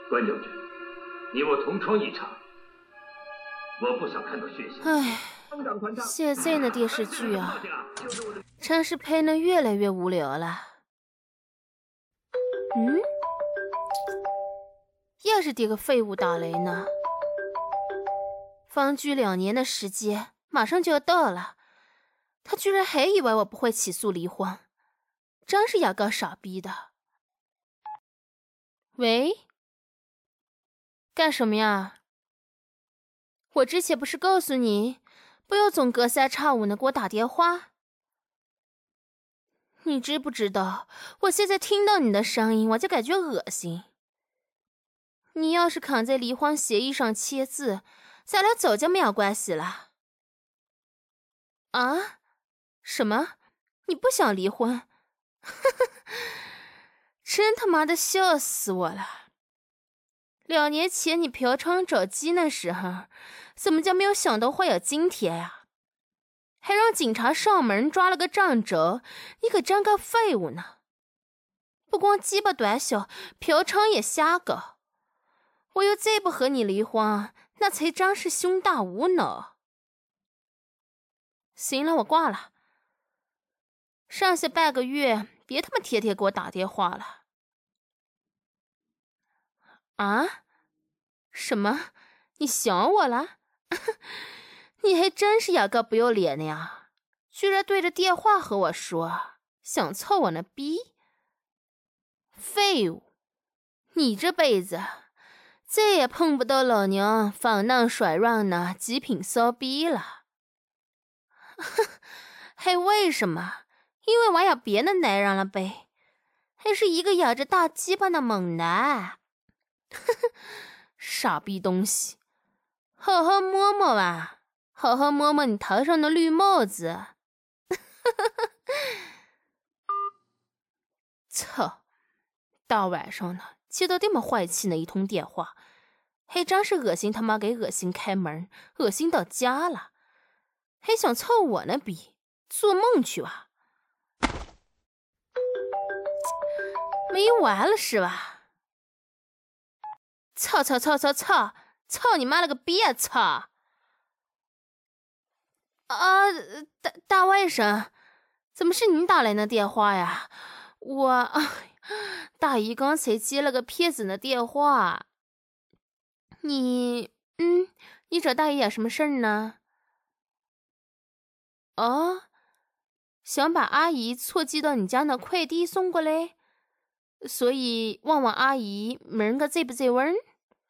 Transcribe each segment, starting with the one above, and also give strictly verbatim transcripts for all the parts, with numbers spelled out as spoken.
关将军，你我同窗一场，我不想看到血腥。 唉，现在的电视剧啊，真是拍得越来越无聊了。嗯，又是这个废物打雷呢。方居两年的时间马上就要到了，他居然还以为我不会起诉离婚，真是牙膏傻逼的。喂，干什么呀？我之前不是告诉你不要总隔三差五的给我打电话？你知不知道我现在听到你的声音我就感觉恶心。你要是肯在离婚协议上签字，咱俩早就没有关系了。啊？什么？你不想离婚？真他妈的笑死我了。两年前你嫖娼找鸡那时候，怎么就没有想到会有今天呀？还让警察上门抓了个正着，你可真个废物呢！不光鸡巴短小，嫖娼也瞎搞。我要再不和你离婚，那才真是胸大无脑。行了，我挂了。剩下半个月，别他妈天天给我打电话了。啊？什么？你想我了？你还真是牙膏不要脸的呀！居然对着电话和我说想操我那逼！废物！你这辈子再也碰不到老娘粉嫩甩软的极品骚逼了。还为什么？因为我有别的男人了呗，还是一个咬着大鸡巴的猛男。傻逼东西，好好摸摸吧，好好摸摸你头上的绿帽子。操，大晚上的接到这么坏气的一通电话，还真是恶心他妈给恶心开门，恶心到家了，还想操我那逼，做梦去吧！没完了是吧？操操操操操！操你妈了个逼啊！操！啊，大大外甥，怎么是你打来的电话呀？我，哎，大姨刚才接了个骗子的电话。你，嗯，你找大姨有什么事儿呢？哦，想把阿姨错寄到你家的快递送过来，所以问问阿姨明儿个在不在玩？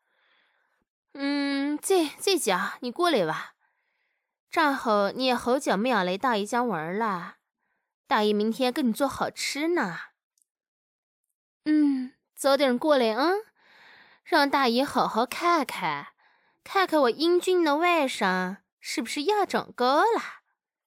嗯，在在家，你过来吧。正好你也好久没有来大姨家玩了，大姨明天给你做好吃呢。嗯，早点过来啊，让大姨好好看看，看看我英俊的外甥是不是要长高了。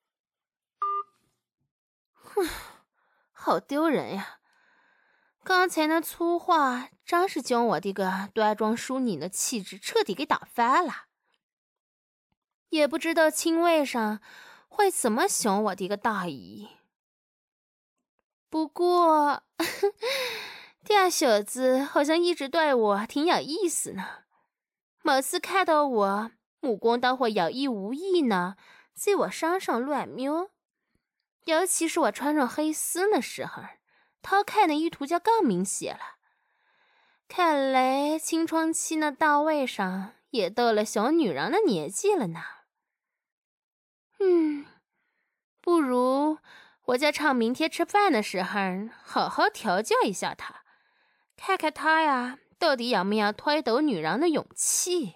哼，好丢人呀！刚才那粗话真是将我这个端庄淑女的气质彻底给打翻了。也不知道亲外甥会怎么想我的一个大姨。不过这小子好像一直对我挺有意思呢，每次看到我目光都会有意无意呢在我身上乱瞄，尤其是我穿上黑丝的时候，偷看的意图就更明显了。看来青春期那大外甥也到了小女人的年纪了呢。嗯，不如我在趁明天吃饭的时候好好调教一下他，看看他呀到底有没有推倒女人的勇气。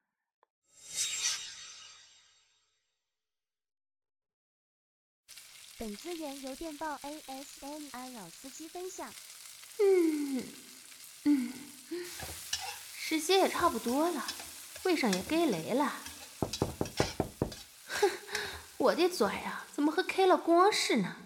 本资源由电报 A S M R 老司机分享。 嗯嗯，时间也差不多了，会上也该来了。哼，我的嘴啊，怎么和开了光似呢？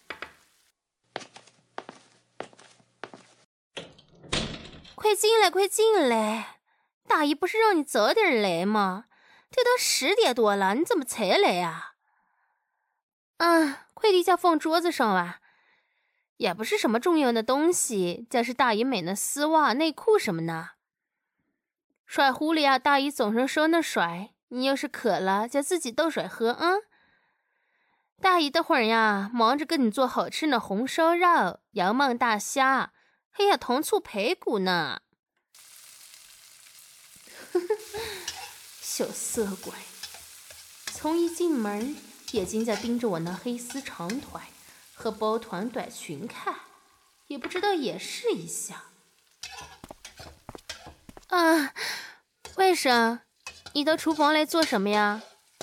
快进来，快进来！大姨不是让你早点来吗？这都十点多了，你怎么才来啊？啊，快递架放桌子上吧。也不是什么重要的东西，就是大姨买的丝袜、内裤什么的。 水壶里啊，大姨总是收那水，你要是渴了就自己倒水喝啊。大姨的会儿呀，忙着给你做好吃的红烧肉、油焖大虾，还有糖醋排骨呢。小色鬼，从一进门眼睛在盯着我那黑丝长腿和包团短裙看，也不知道掩饰一下。啊，为什？你到厨房来做什么呀？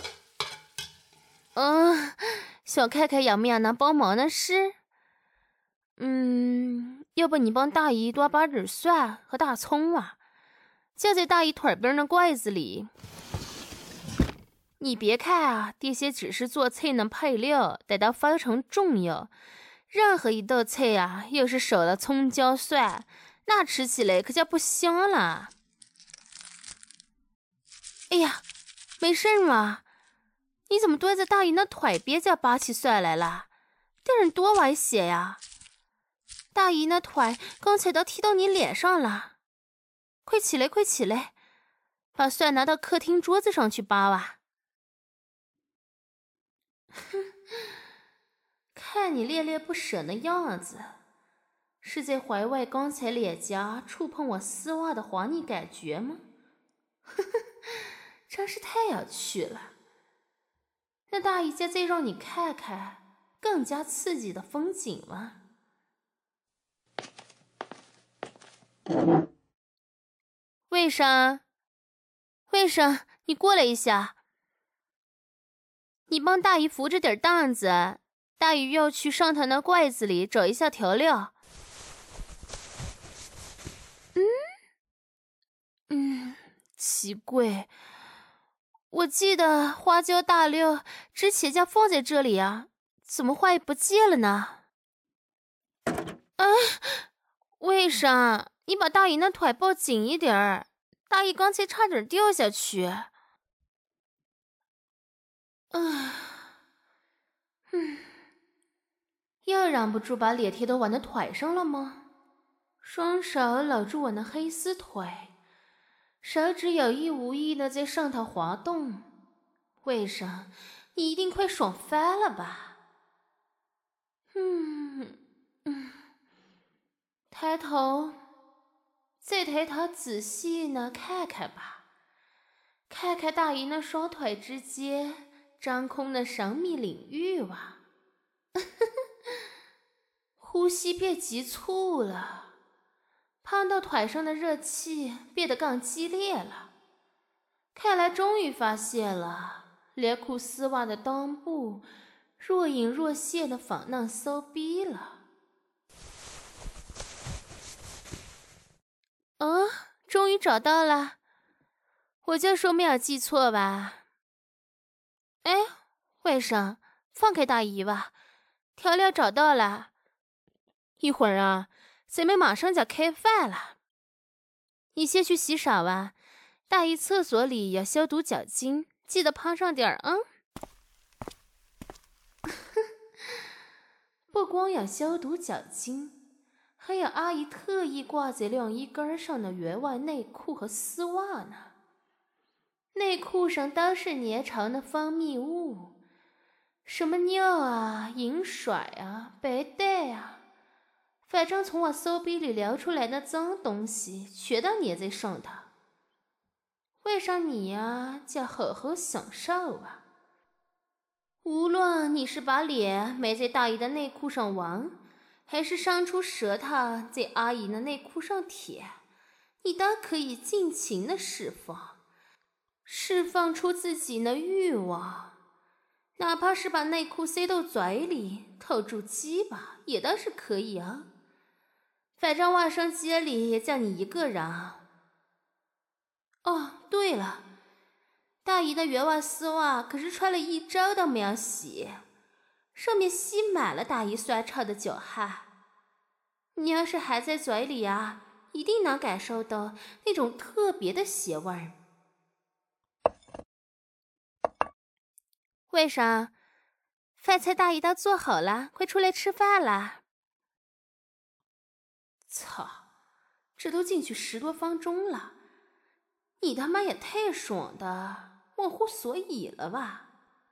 嗯，想看看有没有能帮忙的事。嗯，要不你帮大姨多把点蒜和大葱啊，就在大姨腿边的柜子里。你别看啊，这些只是做菜的配料，但它非常重要。任何一道菜啊，要是少了葱姜蒜，那吃起来可就不香了。哎呀，没事吗？你怎么蹲在大姨那腿边就拔起蒜来了？这人多危险呀！大姨那腿刚才都踢到你脸上了，快起来，快起来，把蒜拿到客厅桌子上去扒吧。哼，看你恋恋不舍的样子，是在怀外刚才脸颊触碰我丝袜的滑腻感觉吗？呵呵，真是太有趣了。那大姨家再让你看看更加刺激的风景吗？魏生，魏生，你过来一下。你帮大姨扶着点担子，大姨要去上头那柜子里找一下调料。嗯嗯，奇怪，我记得花椒大料之前就放在这里啊，怎么会不见了呢？啊，为啥？你把大姨那腿抱紧一点儿，大姨刚才差点掉下去。啊，嗯，又忍不住把脸贴到我的腿上了吗？双手搂住我那黑丝腿，手指有意无意的在上头滑动。为啥？你一定快爽翻了吧？嗯嗯，抬头，再抬头仔细呢看看吧，看看大姨那双腿之间张空的神秘领域吧。呼吸变急促了，碰到腿上的热气变得更激烈了。看来终于发现了连裤丝袜的裆部若隐若现的粉嫩骚逼了。哦，终于找到了，我就说没有记错吧？哎，外甥，放开大姨吧，调料找到了。一会儿啊，咱们马上就开饭了。你先去洗手吧，大姨厕所里有消毒酒精，记得喷上点儿啊。不光有消毒酒精，还有阿姨特意挂在晾衣杆上的原味内裤和丝袜呢。内裤上都是粘稠的分泌物，什么尿啊、饮水啊、白带啊，反正从我骚逼里流出来的脏东西全都粘在上头。为啥你呀就好好享受啊？无论你是把脸埋在大姨的内裤上玩，还是伸出舌头在阿姨的内裤上舔，你都可以尽情的释放，释放出自己的欲望。哪怕是把内裤塞到嘴里，扣住鸡巴，也都是可以啊。反正卫生间里也就你一个人。哦，对了，大姨的原味丝袜可是穿了一周都没有洗，上面吸满了大姨酸臭的脚汗。你要是含在嘴里啊，一定能感受到那种特别的咸味儿。为啥？饭菜大姨都做好了，快出来吃饭啦！操，这都进去十多分钟了， 你他妈也太爽的忘乎所以了吧？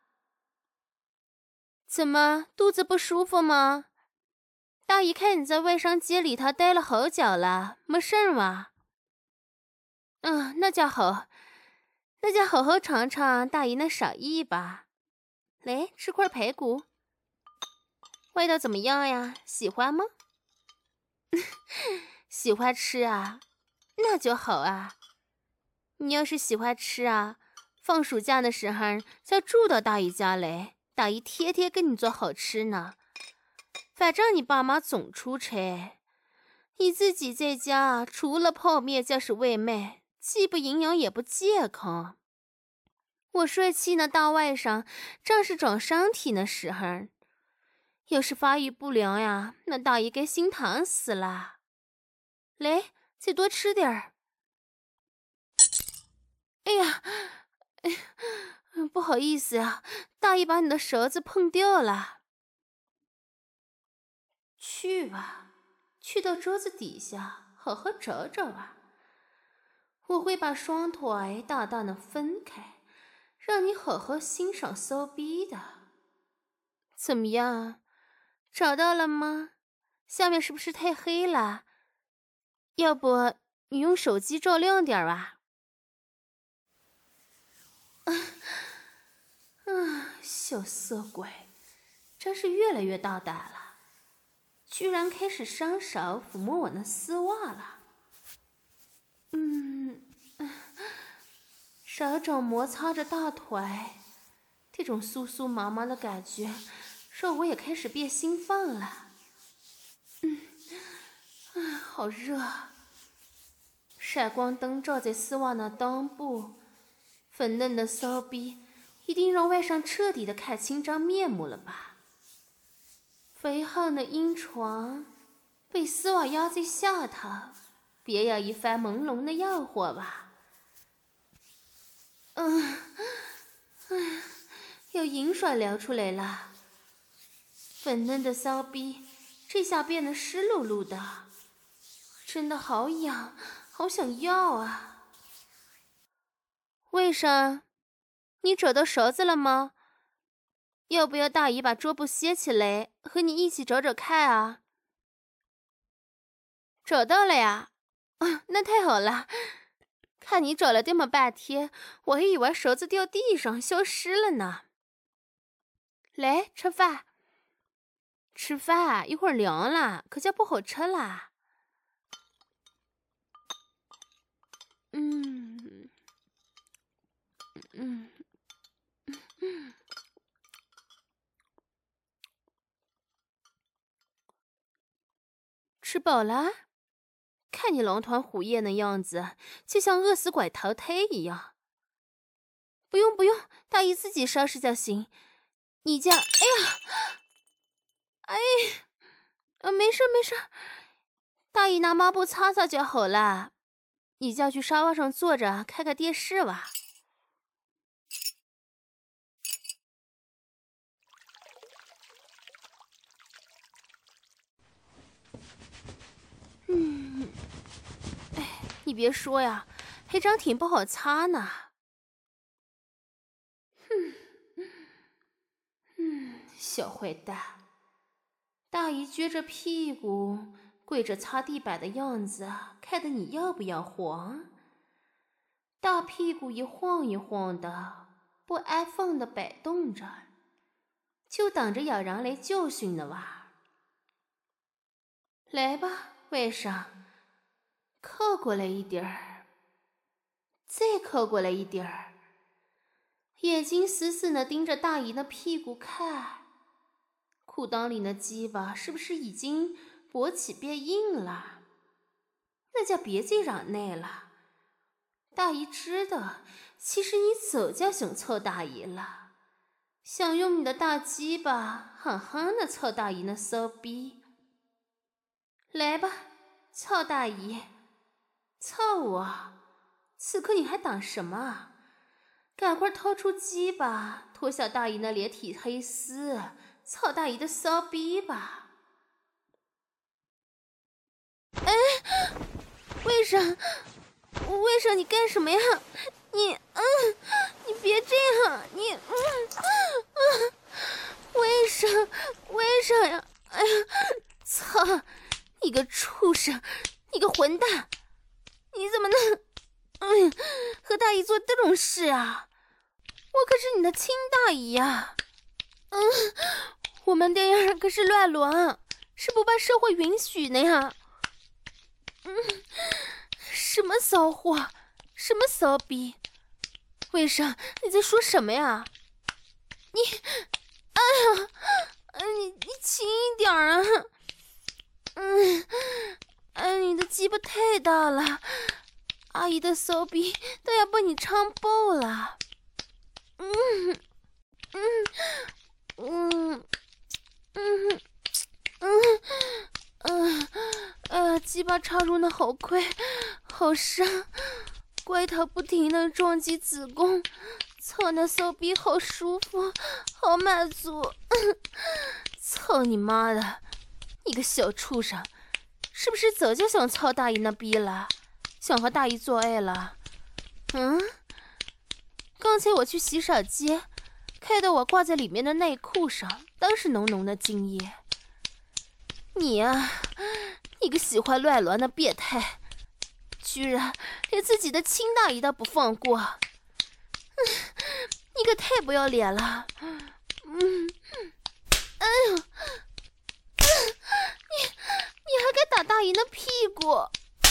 怎么，肚子不舒服吗？大姨看你在卫生间里头待了好久了，没事儿吗？嗯，那就好，那就好好尝尝大姨那手艺吧。来，吃块排骨，味道怎么样呀？喜欢吗？喜欢吃啊，那就好啊。你要是喜欢吃啊，放暑假的时候再住到大姨家来，大姨天天给你做好吃呢。反正你爸妈总出差，你自己在家除了泡面就是外卖，既不营养也不健康。我说起那大外甥正是长身体的时候，要是发育不良呀，那大姨该心疼死了。来，再多吃点儿。哎呀，哎呀，不好意思啊，大姨把你的勺子碰掉了。去吧，去到桌子底下好好找找吧。我会把双腿大大的分开，让你好好欣赏骚逼的。怎么样，找到了吗？下面是不是太黑了？要不你用手机照亮点吧。啊啊，小色鬼，真是越来越大胆了，居然开始伸手抚摸我那丝袜了。嗯，手肘摩擦着大腿，这种酥酥麻麻的感觉让我也开始变兴奋了。嗯，啊，好热！闪光灯照在丝袜那裆部，粉嫩的骚逼一定让外甥彻底的看清真面目了吧？肥厚的阴床被丝袜压在下头，别有一番朦胧的诱惑吧。嗯，哎，有银水流出来了，粉嫩的骚逼这下变得湿漉漉的，真的好痒，好想要啊！卫生，你找到勺子了吗？要不要大姨把桌布掀起来，和你一起找找看啊？找到了呀，啊，那太好了。看你找了这么半天，我还以为勺子掉地上消失了呢。来，吃饭。吃饭，一会儿凉了，可就不好吃啦。嗯嗯嗯，吃饱了？看你狼吞虎咽的样子，就像饿死鬼投胎一样。不用不用，大姨自己收拾就行。你这样，哎呀，哎，呃，没事没事，大姨拿抹布擦擦就好了。你就去沙发上坐着看看电视吧。嗯，哎，你别说呀，还真挺不好擦呢。哼，嗯，小坏蛋，大姨撅着屁股跪着擦地板的样子，看得你要不要慌？大屁股一晃一晃的，不安分的摆动着，就等着有人来教训的哇。来吧，外甥，靠过来一点儿，再靠过来一点儿，眼睛死死地盯着大姨的屁股看，裤裆里的鸡巴是不是已经勃起变硬了？那就别再忍耐了。大姨知道，其实你早就想操大姨了，想用你的大鸡巴狠狠地操大姨那骚逼。来吧，操大姨，操我！此刻你还等什么？赶快掏出鸡巴，脱下大姨那连体黑丝，操大姨的骚逼吧！哎，为啥？ 卫生，你干什么呀？你，嗯，你别这样，你，嗯，嗯，卫生，卫生呀！哎呀，操！你个畜生，你个混蛋，你怎么能，嗯，和大姨做这种事啊？我可是你的亲大姨呀！嗯，我们这样可是乱伦，是不被社会允许的呀！嗯，什么骚货，什么骚逼！卫生，你在说什么呀？你，哎呀，你你轻一点啊！嗯，哎，你的鸡巴太大了，阿姨的骚逼都要被你撑爆了。嗯嗯嗯嗯嗯嗯，哎呀，鸡巴插入的好快，好伤，龟头不停的撞击子宫，操那骚逼好舒服，好满足。操你妈的！你个小畜生，是不是早就想操大姨那逼了？想和大姨做爱了？嗯？刚才我去洗手间，看到我挂在里面的内裤上都是浓浓的精液。你啊，你个喜欢乱伦的变态，居然连自己的亲大姨都不放过，嗯，你可太不要脸了！嗯，哎呦！你你还敢打大姨的屁股？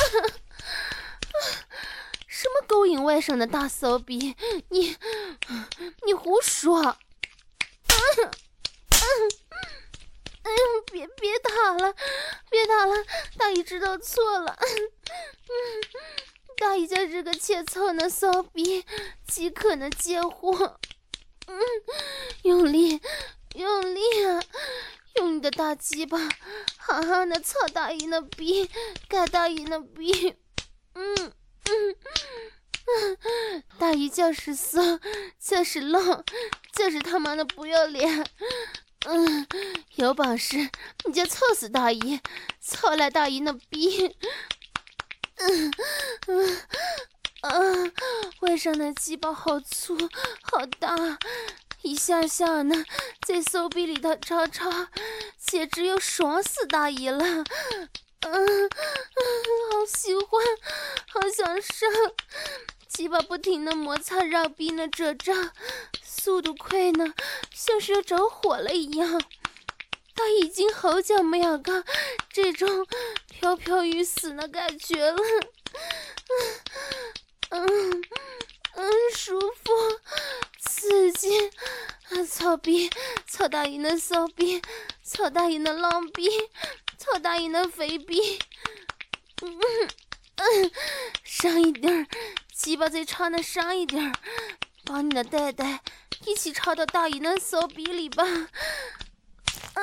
什么勾引外甥的大骚逼？你你胡说！嗯嗯，哎呦，别别打了，别打了，大姨知道错了。嗯，大姨家这个欠操的骚逼，饥渴的贱货。嗯，用力，用力啊！用你的大鸡巴好好的操大姨的逼，盖大姨的逼。嗯嗯嗯，大姨就是骚，就是浪，就是他妈的不要脸。嗯，有本事你就操死大姨，操来大姨的逼。嗯嗯啊，外甥的鸡巴好粗好大，一下下呢在骚逼里头插插，简直要爽死大姨了。嗯嗯，好喜欢，好想上，鸡巴不停的摩擦绕逼呢褶皱，速度快呢像是要着火了一样。他已经好久没有过这种飘飘欲死的感觉了。嗯嗯嗯，舒服，刺激，操逼，操大姨的骚逼，操大姨的浪逼，操大姨的肥逼。嗯嗯，上一点儿，鸡巴再插的上一点儿，把你的蛋蛋一起插到大姨的骚逼里吧。嗯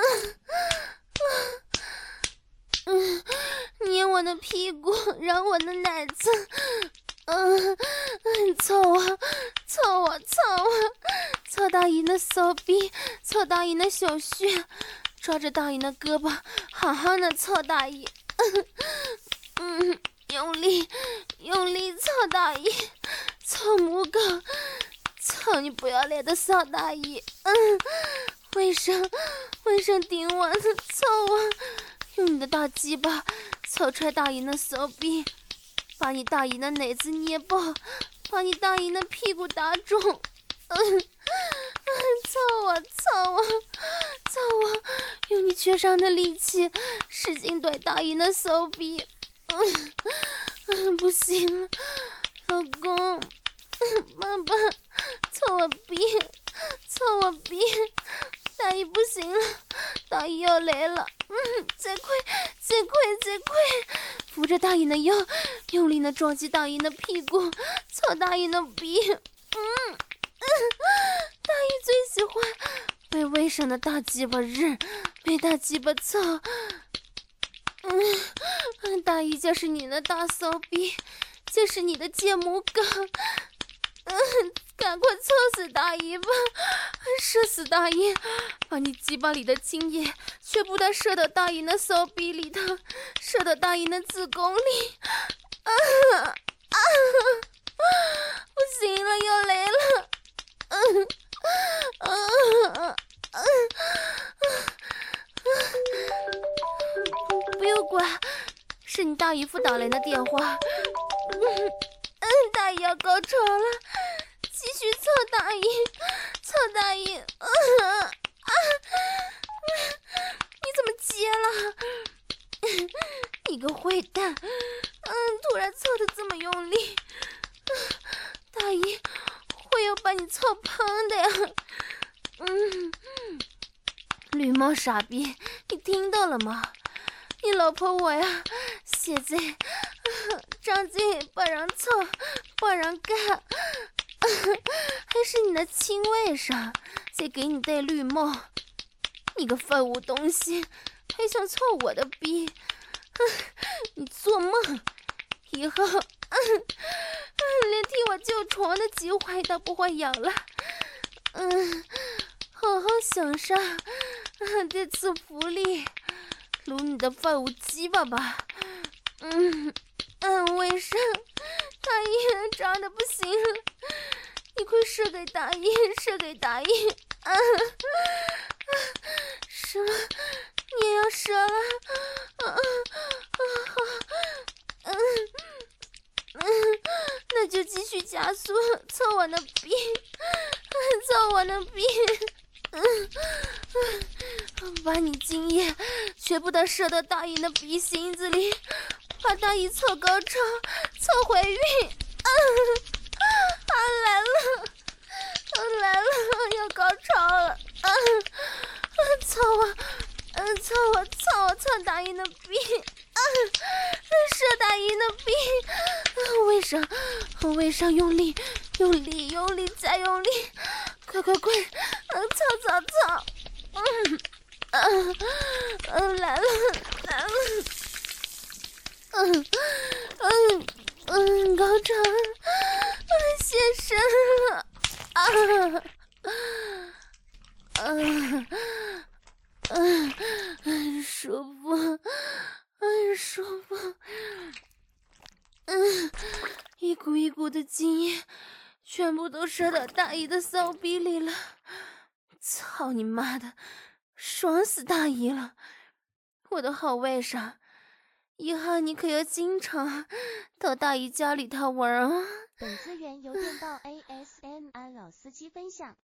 嗯，捏我的屁股，揉我的奶子。嗯嗯，操我，操我，操我，操大姨的骚逼，操大姨的小穴，抓着大姨的胳膊，好好的操大姨。嗯嗯，用力，用力操大姨，操母狗，操你不要脸的骚大姨。嗯，卫生，卫生顶我，操我，用你的大鸡巴操踹大姨的骚逼。把你大姨的奶子捏爆，把你大姨的屁股打肿。嗯嗯，操我，操我，操我，用你缺上的力气使劲怼大姨的骚逼。嗯嗯，不行了，老公，爸爸，操我逼，操我逼，大姨不行了，大姨要来了。嗯，再快，再快，再快！扶着大姨的腰，用力的撞击大姨的屁股，操大姨的逼。嗯嗯，大姨最喜欢被卫生的大鸡巴日，被大鸡巴操。嗯，大姨就是你的大骚逼，就是你的贱母狗。嗯，赶快操死大姨吧，射死大姨，把你鸡巴里的精液全部都射到大姨的骚逼里头，射到大姨的子宫里。啊啊！ 姨夫打来的电话。嗯嗯，大姨要高潮了，继续操大姨，操大姨。嗯啊啊！你怎么接了？你个坏蛋！嗯，突然操得这么用力，大姨会要把你操胖的呀！嗯，绿帽傻逼，你听到了吗？你老婆我呀，现在张嘴把人操，把人干，还是你的亲外甥在给你戴绿帽。你个废物东西，还想操我的逼！你做梦！以后连替我救床的机会都不会有了。嗯，好好享受这次福利，撸你的废物鸡巴吧！嗯嗯，卫生大姨长得不行了，你快射给大姨，射给大姨！啊，什么？你也要射了？啊啊啊！嗯嗯，那就继续加速，操我的逼，操我的逼！嗯嗯，把你精液全部都射到大姨的鼻心子里，把大姨操高潮，操怀孕！啊啊来了，啊来了，要高潮了！啊啊操我！嗯，操我操我操大姨的逼！啊，射大姨的逼！为啥？为啥用力？用力，用力，再用力！快快快！嗯，操操操！嗯，嗯嗯，来了来了！嗯嗯嗯，高潮了！嗯，现身了！啊！嗯嗯嗯，舒服，嗯，舒服。嗯，一股一股的精液全部都射到大姨的骚逼里了。操你妈的，爽死大姨了！我的好外甥，以后你可要经常到大姨家里头玩啊！ 本资源由电报 A S M R 老司机分享。